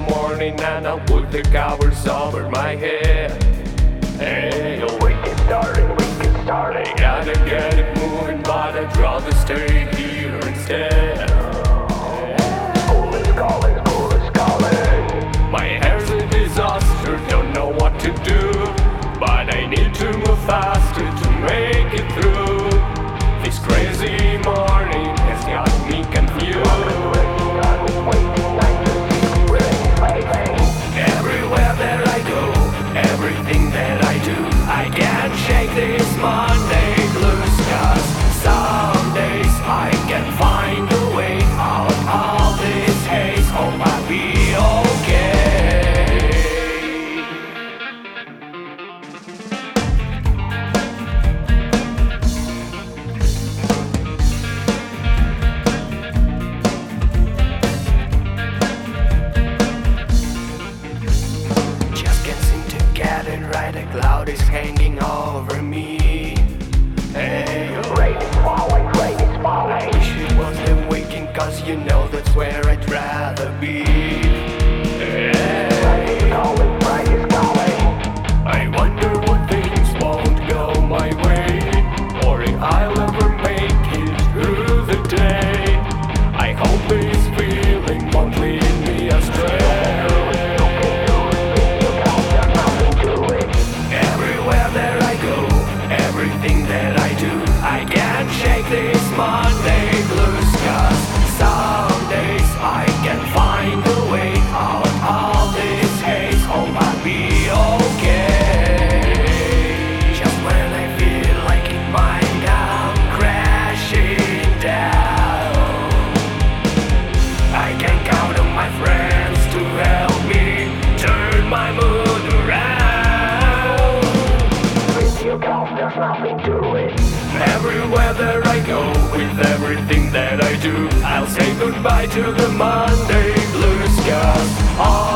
morning and I'll put the covers over my head. Hey, we can start it, I gotta get it moving, but I'd rather stay here instead. School is calling. My hair's a disaster, don't know what to do, but I need to move faster to make it through. This crazy morning has got me confused. Everywhere that I go, everything that I do, I can't shake this Monday blues, 'cause some days I can find a way out of this haze. Hope I'll be okay. Just can't seem to get it right, a cloud is hanging over me. Hey, rain is falling. I wish it was the weekend, 'cause you know that's where I'd rather be. Hey, rain is calling. I wonder what things won't go my way, or if I'll ever make it through the day. I hope this feeling won't lead me astray. Everywhere that I go, everything that I do, I can't shake this Monday blues, 'cause some days I can find a way out of this haze. Hope I'll be okay. Just when I feel like it might come crashing down, I can count on my friends to help me turn my mood around. With you come, there's nothing to it. Everywhere that I go, with everything that I do, I'll say goodbye to the Monday blues, 'cause